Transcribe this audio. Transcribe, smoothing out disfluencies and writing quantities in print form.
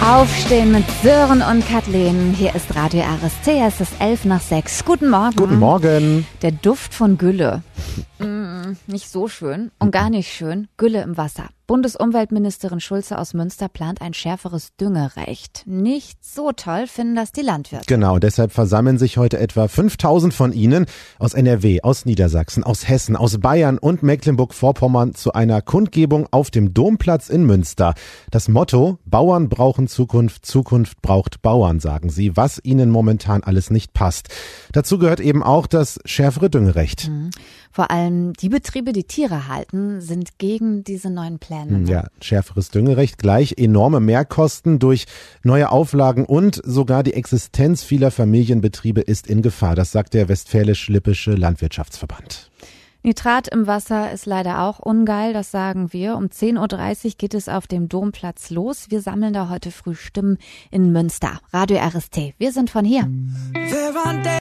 Aufstehen mit Sören und Kathleen. Hier ist Radio RSC, es ist 5:11. Guten Morgen. Guten Morgen. Der Duft von Gülle. Nicht so schön und gar nicht schön. Gülle im Wasser. Bundesumweltministerin Schulze aus Münster plant ein schärferes Düngerecht. Nicht so toll finden das die Landwirte. Genau, deshalb versammeln sich heute etwa 5000 von ihnen aus NRW, aus Niedersachsen, aus Hessen, aus Bayern und Mecklenburg-Vorpommern zu einer Kundgebung auf dem Domplatz in Münster. Das Motto: Bauern brauchen Zukunft, Zukunft braucht Bauern, sagen sie, was ihnen momentan alles nicht passt. Dazu gehört eben auch das schärfere Düngerecht. Vor allem die Betriebe, die Tiere halten, sind gegen diese neuen Pläne. Ja, schärferes Düngerecht gleich enorme Mehrkosten durch neue Auflagen und sogar die Existenz vieler Familienbetriebe ist in Gefahr. Das sagt der Westfälisch-Lippische Landwirtschaftsverband. Nitrat im Wasser ist leider auch ungeil, das sagen wir. Um 10:30 Uhr geht es auf dem Domplatz los. Wir sammeln da heute früh Stimmen in Münster. Radio RST, wir sind von hier.